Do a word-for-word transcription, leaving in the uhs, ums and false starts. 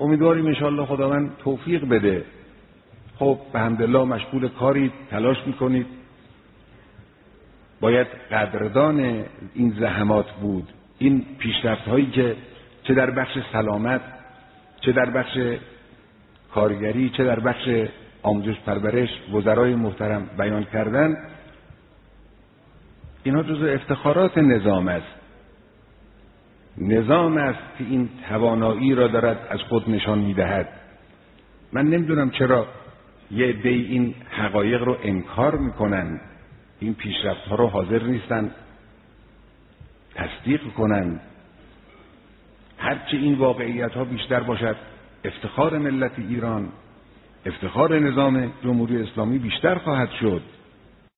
امیدواریم انشاءالله خداوند توفیق بده. خب به حمدالله مشغول کاری تلاش میکنید، باید قدردان این زحمات بود، این پیشرفت هایی که چه در بخش سلامت، چه در بخش کارگری، چه در بخش آموزش پرورش وزرای محترم بیان کردن، اینها جزو افتخارات نظام است. نظام است که این توانایی را دارد از خود نشان میدهد. من نمیدونم چرا یه عده‌ای این حقایق رو انکار میکنن، این پیشرفت ها رو حاضر نیستن تصدیق کنن. هرچه این واقعیت ها بیشتر باشد، افتخار ملت ایران، افتخار نظام جمهوری اسلامی بیشتر خواهد شد.